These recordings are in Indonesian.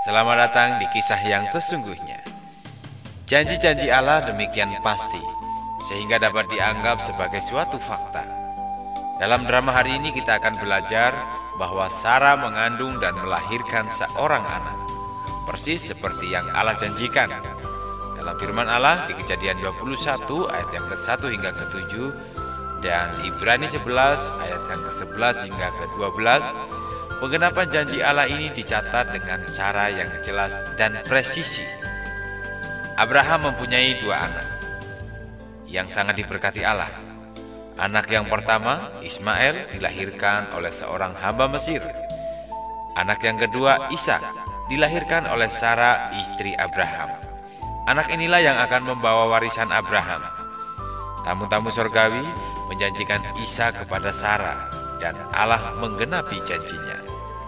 Selamat datang di kisah yang sesungguhnya. Janji-janji Allah demikian pasti, sehingga dapat dianggap sebagai suatu fakta. Dalam drama hari ini kita akan belajar bahwa Sarah mengandung dan melahirkan seorang anak, persis seperti yang Allah janjikan. Dalam firman Allah di Kejadian 21 ayat yang ke-1 hingga ke-7 dan Ibrani 11 ayat yang ke-11 hingga ke-12, penggenapan janji Allah ini dicatat dengan cara yang jelas dan presisi. Abraham mempunyai dua anak yang sangat diberkati Allah. Anak yang pertama, Ismail, dilahirkan oleh seorang hamba Mesir. Anak yang kedua, Ishak, dilahirkan oleh Sarah, istri Abraham. Anak inilah yang akan membawa warisan Abraham. Tamu-tamu surgawi menjanjikan Ishak kepada Sarah, dan Allah menggenapi janjinya.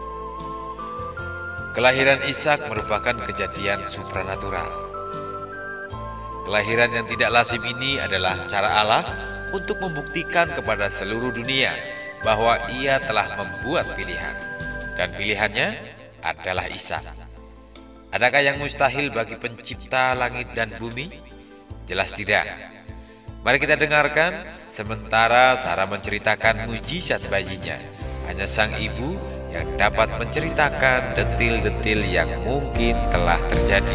Kelahiran Ishak merupakan kejadian supranatural. Kelahiran yang tidak lazim ini adalah cara Allah untuk membuktikan kepada seluruh dunia bahwa Ia telah membuat pilihan, dan pilihannya adalah Ishak. Adakah yang mustahil bagi pencipta langit dan bumi? Jelas tidak. Mari kita dengarkan sementara Sarah menceritakan mujizat bayinya. Hanya sang ibu yang dapat menceritakan detil-detil yang mungkin telah terjadi.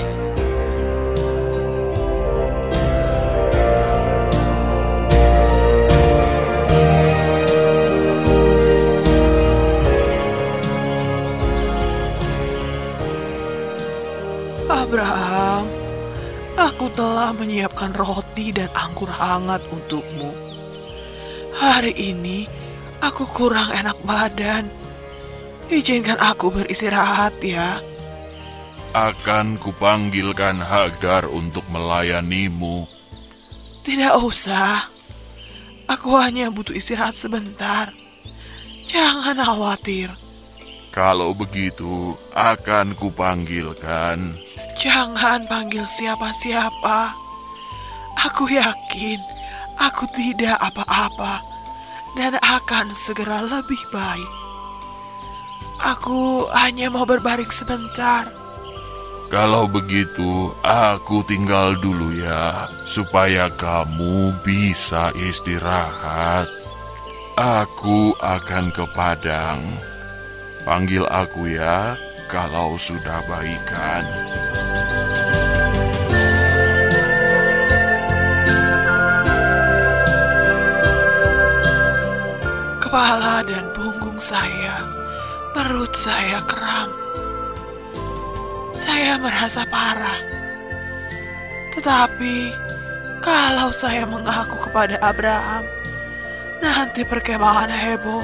Abraham, aku telah menyiapkan roti dan anggur hangat untukmu. Hari ini aku kurang enak badan. Izinkan aku beristirahat ya. Akan kupanggilkan Hagar untuk melayanimu. Tidak usah. Aku hanya butuh istirahat sebentar. Jangan khawatir. Kalau begitu, akan kupanggilkan. Jangan panggil siapa-siapa. Aku yakin aku tidak apa-apa dan akan segera lebih baik. Aku hanya mau berbaring sebentar. Kalau begitu, aku tinggal dulu ya, supaya kamu bisa istirahat. Aku akan ke padang. Panggil aku ya, kalau sudah baikan. Kepala dan punggung saya, perut saya kram. Saya merasa parah. Tetapi kalau saya mengaku kepada Abraham, nanti perkemahan heboh.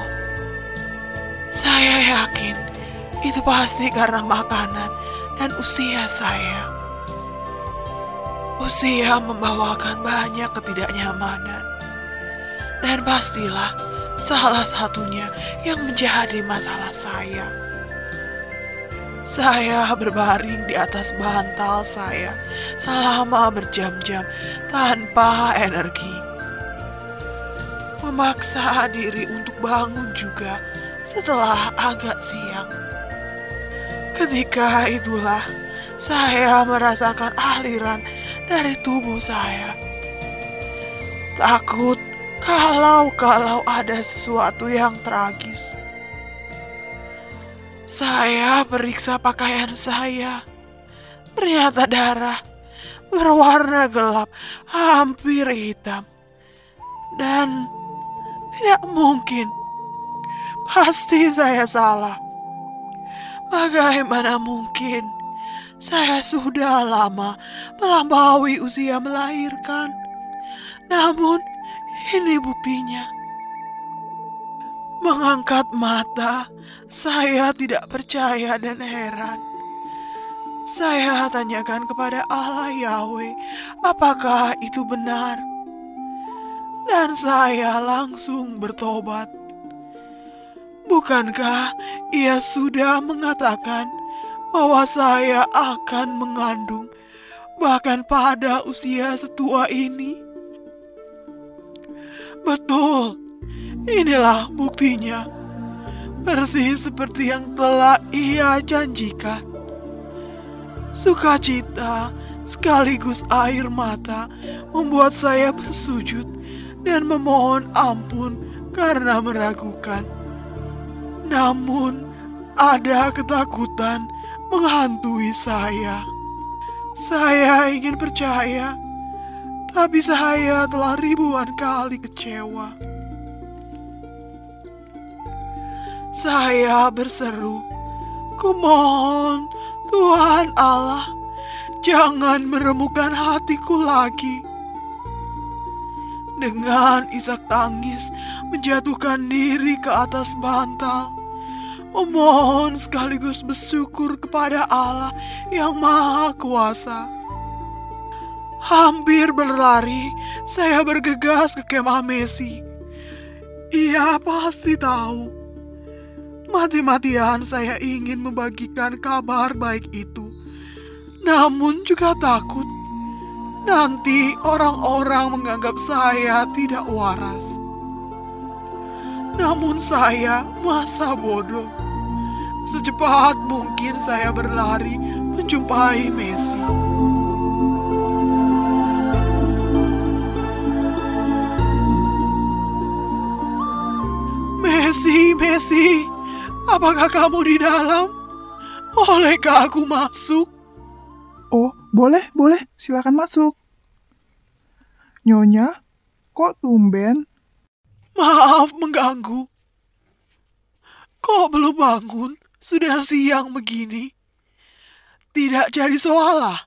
Saya yakin itu pasti karena makanan dan usia saya. Usia membawakan banyak ketidaknyamanan. Dan pastilah salah satunya yang menjadi masalah saya. Saya berbaring di atas bantal saya selama berjam-jam tanpa energi. Memaksa diri untuk bangun juga setelah agak siang. Ketika itulah saya merasakan aliran dari tubuh saya. Takut kalau ada sesuatu yang tragis. Saya periksa pakaian saya. Ternyata darah berwarna gelap, hampir hitam. Dan tidak mungkin. Pasti saya salah. Bagaimana mungkin? Saya sudah lama melampaui usia melahirkan. Namun ini buktinya. Mengangkat mata, saya tidak percaya dan heran. Saya tanyakan kepada Allah Yahweh, apakah itu benar? Dan saya langsung bertobat. Bukankah Ia sudah mengatakan bahwa saya akan mengandung bahkan pada usia setua ini? Betul, inilah buktinya. Persis seperti yang telah Ia janjikan. Sukacita sekaligus air mata membuat saya bersujud dan memohon ampun karena meragukan. Namun, ada ketakutan menghantui saya. Saya ingin percaya, tapi saya telah ribuan kali kecewa. Saya berseru, "Kumohon, Tuhan Allah, jangan meremukkan hatiku lagi." Dengan isak tangis menjatuhkan diri ke atas bantal, memohon sekaligus bersyukur kepada Allah yang Maha Kuasa. Hampir berlari, saya bergegas ke kemah Messi. Ia pasti tahu. Mati-matian saya ingin membagikan kabar baik itu, namun juga takut nanti orang-orang menganggap saya tidak waras. Namun saya masa bodoh. Secepat mungkin saya berlari menjumpai Messi. Messi, apakah kamu di dalam? Bolehkah aku masuk? Oh, boleh, silakan masuk. Nyonya, kok tumben? Maaf mengganggu. Kok belum bangun? Sudah siang begini. Tidak jadi soal lah.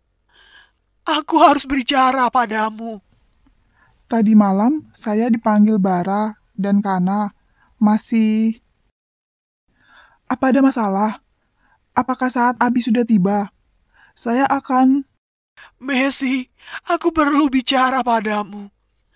Aku harus bicara padamu. Tadi malam saya dipanggil Bara dan Kana. Masih... Apa ada masalah? Apakah saat Abi sudah tiba? Saya akan... Messi, aku perlu bicara padamu.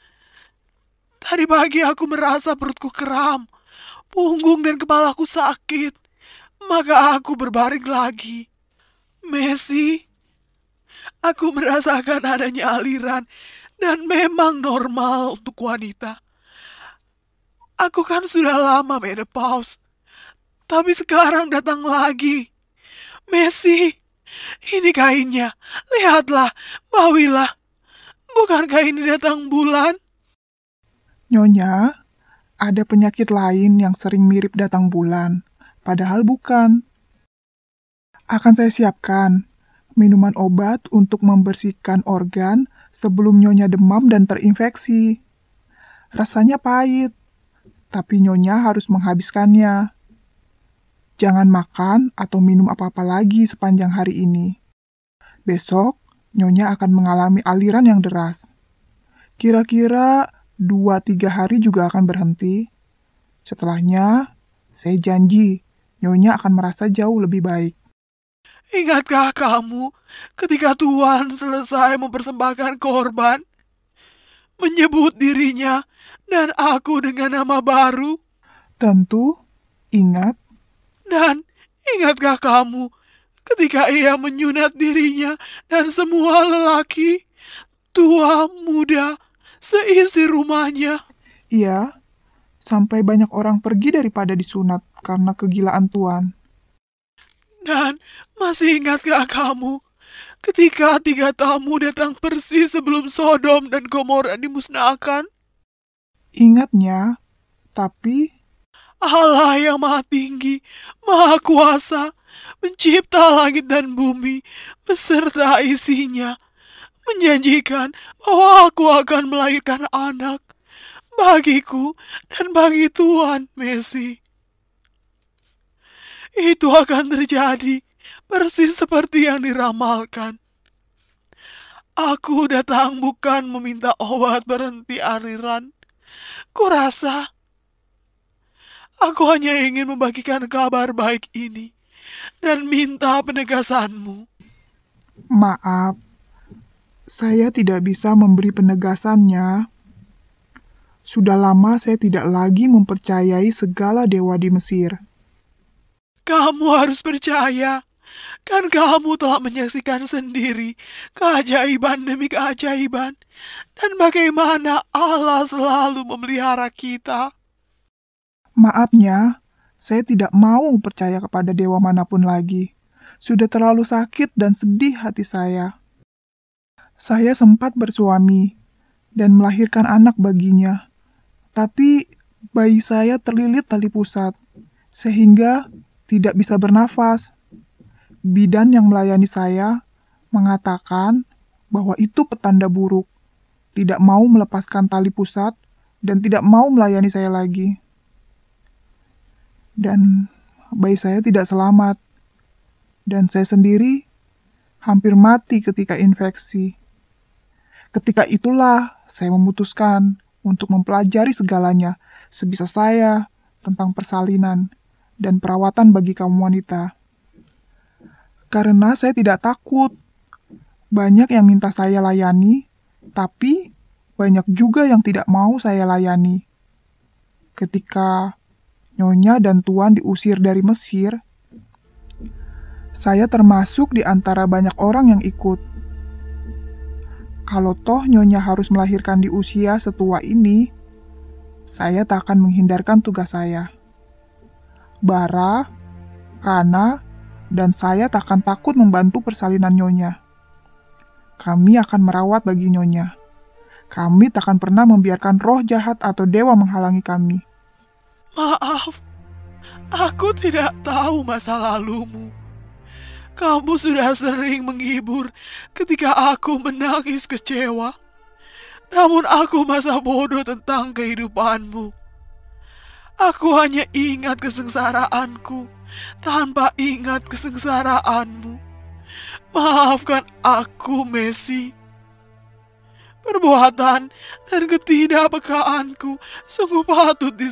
Tadi pagi aku merasa perutku kram, punggung dan kepalaku sakit. Maka aku berbaring lagi. Messi, aku merasakan adanya aliran dan memang normal untuk wanita. Aku kan sudah lama menopause, tapi sekarang datang lagi. Messi, ini kainnya. Lihatlah, bawilah. Bukankah ini datang bulan? Nyonya, ada penyakit lain yang sering mirip datang bulan. Padahal bukan. Akan saya siapkan minuman obat untuk membersihkan organ sebelum Nyonya demam dan terinfeksi. Rasanya pahit, tapi Nyonya harus menghabiskannya. Jangan makan atau minum apa-apa lagi sepanjang hari ini. Besok, Nyonya akan mengalami aliran yang deras. Kira-kira 2-3 hari juga akan berhenti. Setelahnya, saya janji, Nyonya akan merasa jauh lebih baik. Ingatkah kamu ketika Tuhan selesai mempersembahkan korban, menyebut dirinya dan aku dengan nama baru? Tentu, ingat. Dan ingatkah kamu ketika ia menyunat dirinya dan semua lelaki, tua, muda, seisi rumahnya? Iya, sampai banyak orang pergi daripada disunat karena kegilaan Tuhan. Dan masih ingatkah kamu ketika 3 tamu datang persis sebelum Sodom dan Gomora dimusnahkan? Ingatnya, tapi Allah yang maha tinggi, maha kuasa, mencipta langit dan bumi, beserta isinya, menjanjikan bahwa aku akan melahirkan anak bagiku dan bagi Tuhan Messi. Itu akan terjadi persis seperti yang diramalkan. Aku datang bukan meminta obat berhenti aliran. Kurasa aku hanya ingin membagikan kabar baik ini dan minta penegasanmu. maaf, saya tidak bisa memberi penegasannya. Sudah lama saya tidak lagi mempercayai segala dewa di Mesir. Kamu harus percaya, kan kamu telah menyaksikan sendiri keajaiban demi keajaiban, dan bagaimana Allah selalu memelihara kita. Maafnya, saya tidak mau percaya kepada dewa manapun lagi. Sudah terlalu sakit dan sedih hati saya. Saya sempat bersuami dan melahirkan anak baginya. Tapi bayi saya terlilit tali pusat, sehingga tidak bisa bernafas. Bidan yang melayani saya mengatakan bahwa itu petanda buruk, tidak mau melepaskan tali pusat dan tidak mau melayani saya lagi. Dan bayi saya tidak selamat, dan saya sendiri hampir mati ketika infeksi. Ketika itulah saya memutuskan untuk mempelajari segalanya sebisa saya tentang persalinan dan perawatan bagi kaum wanita. Karena saya tidak takut. Banyak yang minta saya layani, tapi banyak juga yang tidak mau saya layani. Ketika Nyonya dan Tuan diusir dari Mesir, saya termasuk di antara banyak orang yang ikut. Kalau toh Nyonya harus melahirkan di usia setua ini, saya tak akan menghindarkan tugas saya. Bara, Kana, dan saya tak akan takut membantu persalinan Nyonya. Kami akan merawat bagi Nyonya. Kami tak akan pernah membiarkan roh jahat atau dewa menghalangi kami. Maaf, aku tidak tahu masa lalumu. Kamu sudah sering menghibur ketika aku menangis kecewa. Namun aku masa bodoh tentang kehidupanmu. Aku hanya ingat kesengsaraanku tanpa ingat kesengsaraanmu. Maafkan aku, Messi. Perbuatan dan ketidakpekaanku sungguh patut